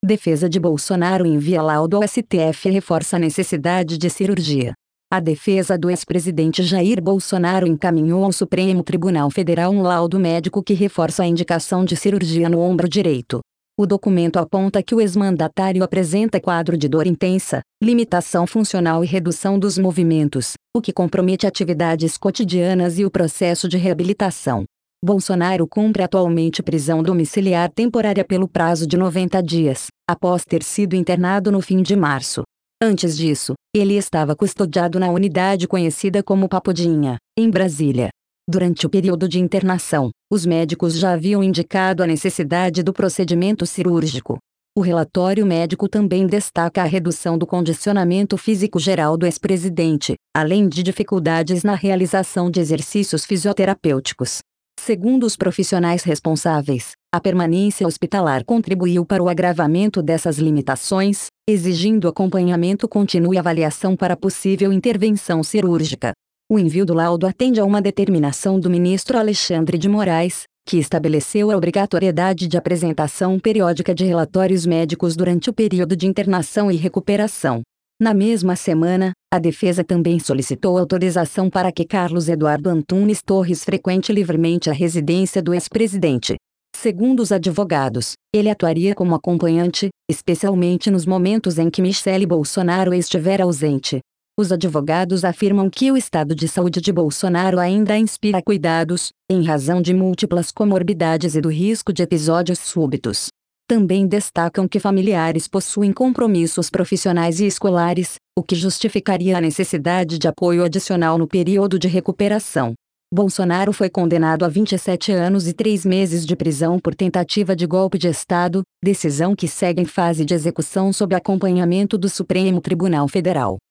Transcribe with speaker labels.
Speaker 1: Defesa de Bolsonaro envia laudo ao STF e reforça a necessidade de cirurgia. A defesa do ex-presidente Jair Bolsonaro encaminhou ao Supremo Tribunal Federal um laudo médico que reforça a indicação de cirurgia no ombro direito. O documento aponta que o ex-mandatário apresenta quadro de dor intensa, limitação funcional e redução dos movimentos, o que compromete atividades cotidianas e o processo de reabilitação. Bolsonaro cumpre atualmente prisão domiciliar temporária pelo prazo de 90 dias, após ter sido internado no fim de março. Antes disso, ele estava custodiado na unidade conhecida como Papudinha, em Brasília. Durante o período de internação, os médicos já haviam indicado a necessidade do procedimento cirúrgico. O relatório médico também destaca a redução do condicionamento físico geral do ex-presidente, além de dificuldades na realização de exercícios fisioterapêuticos. Segundo os profissionais responsáveis, a permanência hospitalar contribuiu para o agravamento dessas limitações, exigindo acompanhamento contínuo e avaliação para possível intervenção cirúrgica. O envio do laudo atende a uma determinação do ministro Alexandre de Moraes, que estabeleceu a obrigatoriedade de apresentação periódica de relatórios médicos durante o período de internação e recuperação. Na mesma semana, a defesa também solicitou autorização para que Carlos Eduardo Antunes Torres frequente livremente a residência do ex-presidente. Segundo os advogados, ele atuaria como acompanhante, especialmente nos momentos em que Michele Bolsonaro estiver ausente. Os advogados afirmam que o estado de saúde de Bolsonaro ainda inspira cuidados, em razão de múltiplas comorbidades e do risco de episódios súbitos. Também destacam que familiares possuem compromissos profissionais e escolares, o que justificaria a necessidade de apoio adicional no período de recuperação. Bolsonaro foi condenado a 27 anos e 3 meses de prisão por tentativa de golpe de Estado, decisão que segue em fase de execução sob acompanhamento do Supremo Tribunal Federal.